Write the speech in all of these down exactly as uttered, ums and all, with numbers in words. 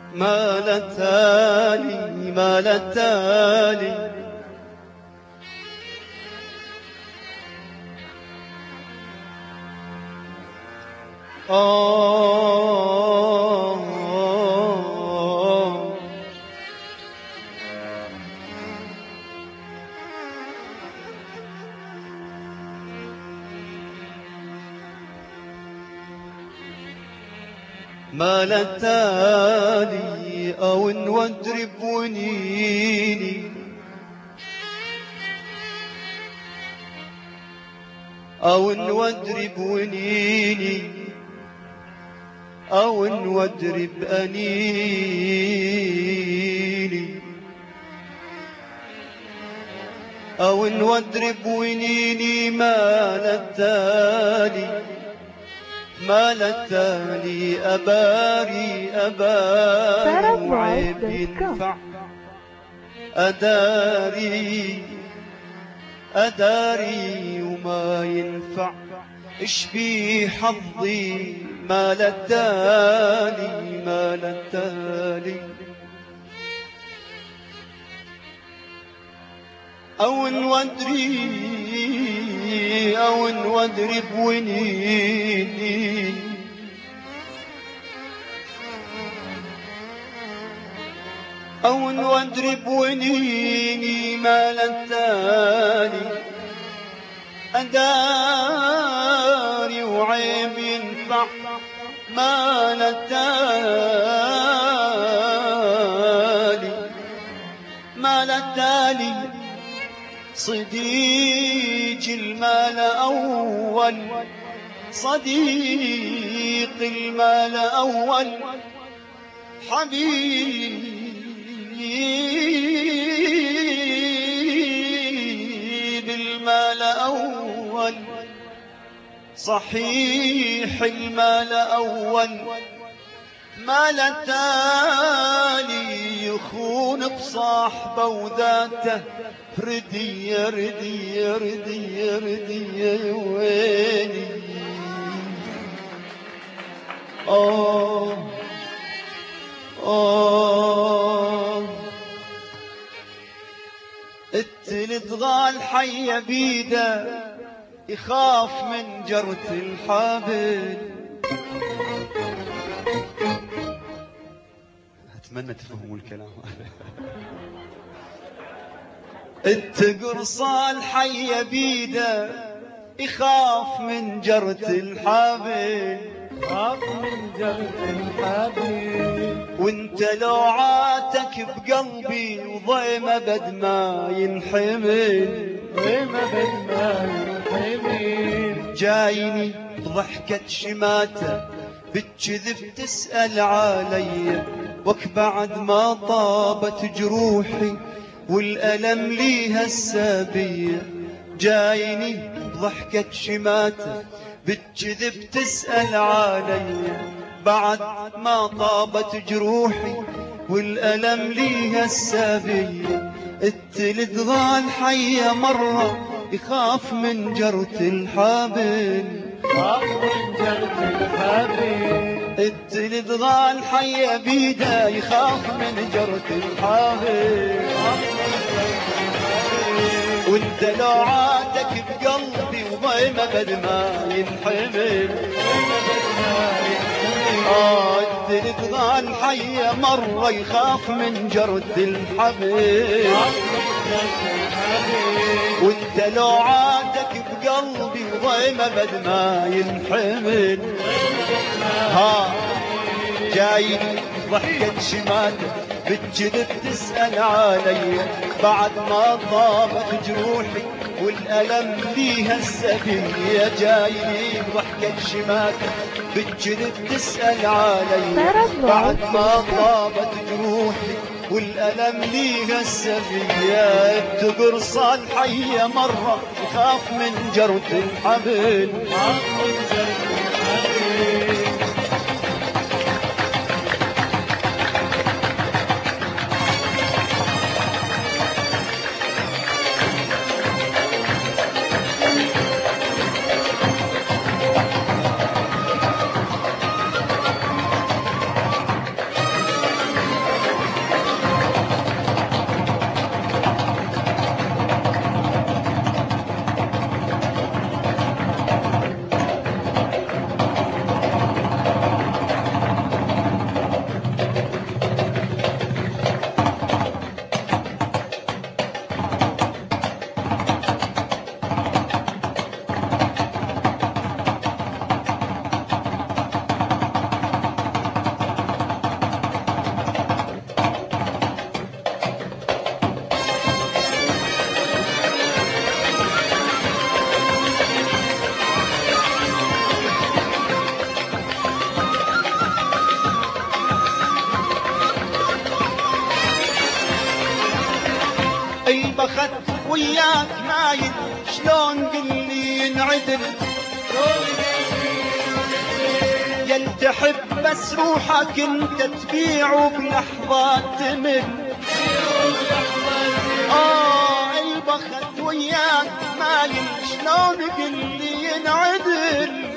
ما للتالي ما للتالي آه ما للتالي أو نودرب ونيني أو نودرب ونيني أو نودرب أنيني أو نودرب ونيني ما للتالي ما للتالي أباري أباري وعيب ينفع أداري أداري وما ينفع اشبي حظي ما للتالي ما للتالي أو نودري أو نودري بونيني أو نودري بونيني ما للتالي أداري وعيب ينفع ما للتالي ما للتالي صديق المال أول صديق المال أول حبيب المال أول صحيح المال أول ما للتالي يخون بصاحبه وذاته ردي يا ردي يا ردي يا ردي يا ويلي آه آه التلت غال حي بيده يخاف من جرة الحابل. أتمنى تفهموا الكلام هذا. التقرصان حي بيده يخاف من جرة الحابل خاف من جرة الحابل وانت لو عاتك بقلبي وضيمة بد ما ينحمل ضيمة بد ما ينحمل جايني بضحكة شماته بالكذب تسأل علي وك بعد ما طابت جروحي والألم ليها السابية جايني بضحكة شماته بالكذب تسأل علي بعد ما طابت جروحي والألم ليها السابية التلت ضال حي مرة يخاف من جرة الحابل خاف من جرة الحابل التلت ضال حي بيده يخاف من جرة الحابل وانت لو عاتك بقلبي وضيمة بد ما ينحمل آه التلت ضال حي مرة يخاف من جرة الحبل وانت لو عاتك بقلبي وضيمة بد ما ينحمل ها جايني ضحكة شماته بالكذب تسأل علي بعد ما طابت جروحي والألم ليها السبية جايني ضحكة شماته بالكذب تسأل علي بعد ما طابت جروحي والألم ليها السبية بتقرصان حي مرة يخاف من جرة الحبل البخت وياك مايل شلون قلي ينعدل يل تحب بس روحك انت تبيعه بلحظات تمل اه البخت وياك مايل شلون قلي ينعدل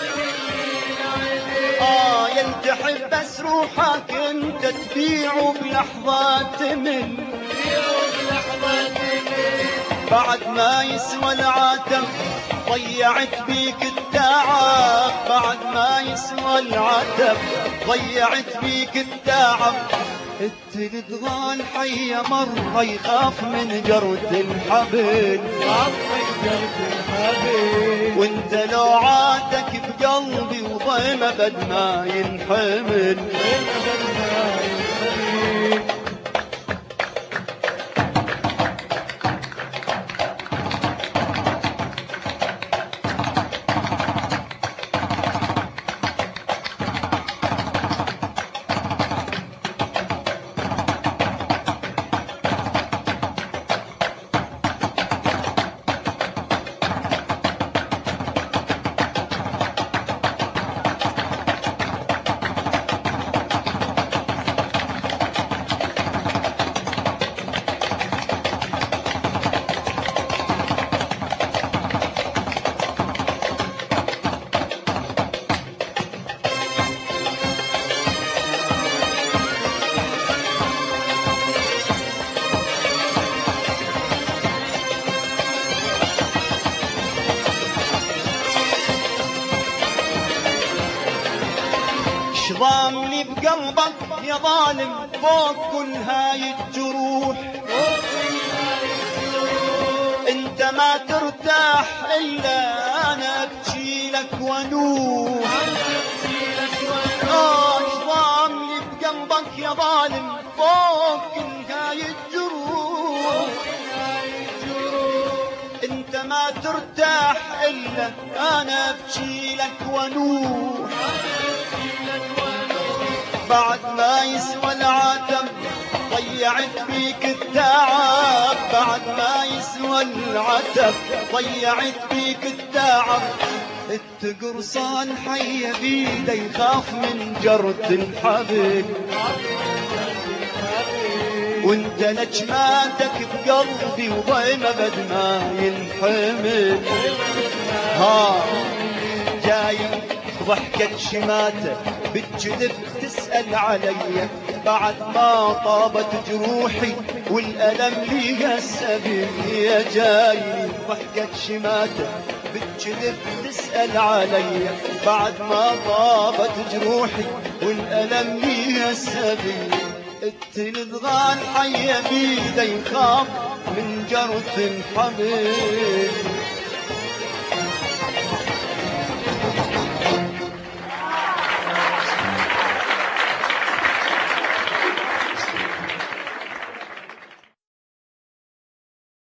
اه يل تحب بس روحك انت تبيعه بلحظات تمل بعد ما يسوى العتب ضيعت بيك التعب بعد ما يسوى العتب ضيعت بيك التعب التلد غال حي مرة يخاف من جرد الحبل وانت لو عاتك بقلبي وضيم بد ما ينحمل ضامني بقلبك يا ظالم فوق كل هاي الجروح انت ما ترتاح الا انا ابكي لك ونوح اه ضامني بقلبك يا ظالم فوق كل هاي الجروح انت ما ترتاح الا انا ابكي لك ونوح بعد ما يسوى العتب ضيعت بيك التعب بعد ما يسوى العتب ضيعت بيك التعب التقرصان حي بيده يخاف من جرد الحبل وانت لجماتك بقلبي وضيم بد ما ينحمل ها جاي ضحكة شماتة بالجذب تسأل علي بعد ما طابت جروحي والألم لي السبيل يا جاي ضحكة شماتة بالجذب تسأل علي بعد ما طابت جروحي والألم لي السبيل التلد غال حي بيده يخاف من جرة الحبل